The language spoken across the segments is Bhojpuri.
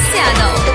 उमेश यादव।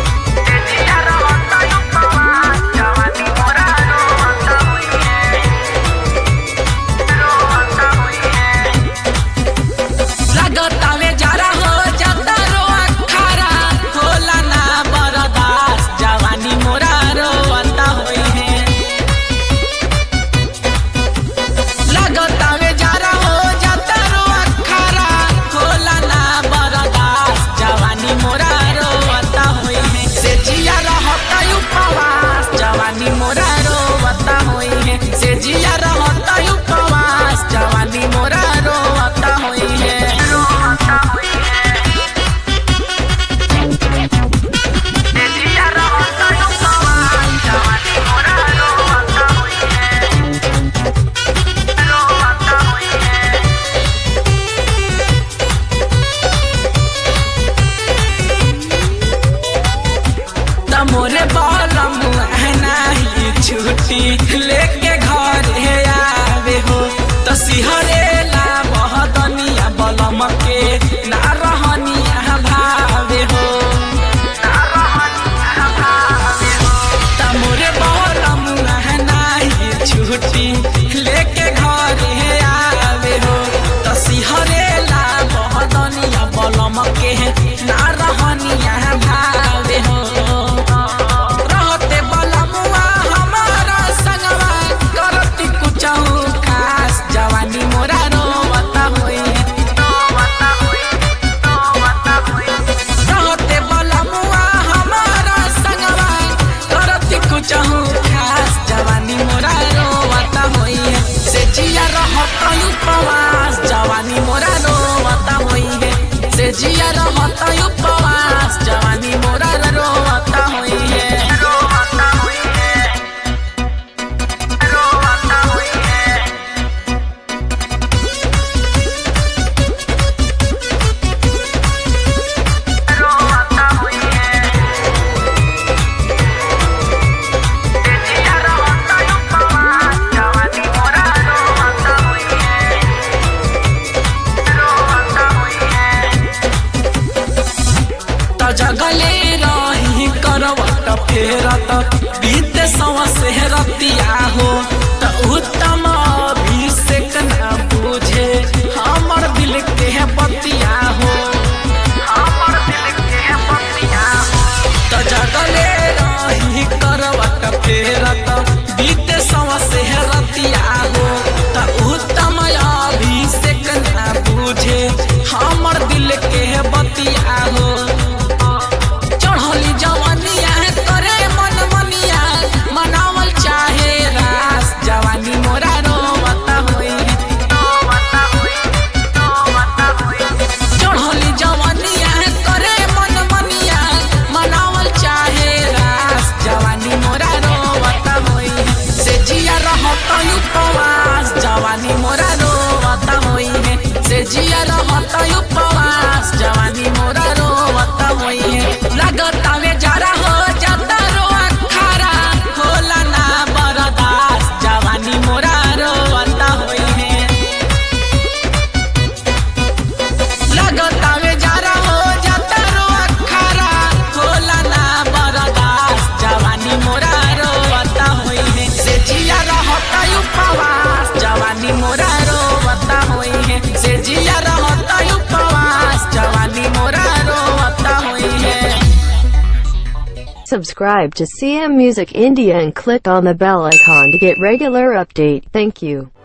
मोरे बालम नहीं छुट्टी लेके घर आवे हो तो सिहरेला बहदनिया बलम के ना रहनिया भावे हो तो मोरे बालम नहीं छुट्टी लेके घर आवे हो तो सिहरेला बहदनिया बलम के ना रहनिया भावे हो। जवानी मोरा रोवता होई है से जिया रहता उपवास जवानी मोरा रोवता होई है। जगले रही करवट फेरत बीत सवा से रतिया हो तो उत्तम अभिषेक न बुझे हमर दिल के बतिया हो तो जगले रही करवट फेरत बीत सवा से रतिया हो तो उत्तम अभिषेक न बुझे हमर दिल के बतिया हो। जवानी मोरा रोवता होई है से जिया रहता उपवास जवानी मोरा रोवता होई है। लगता वे जरा हो जाता रोआ खारा होला ना बरदास जवानी मोरा रोवता होई है। लगता वे जरा हो जाता रोआ खारा होला ना बरदास जवानी मोरा रोवता होई है से जिया रहता उपवास जवानी मोरा रोवता होई है से जिया रहता उपवास जवानी मोरा रोवता होई है। Subscribe to CM Music India and click on the bell icon to get regular update. Thank you.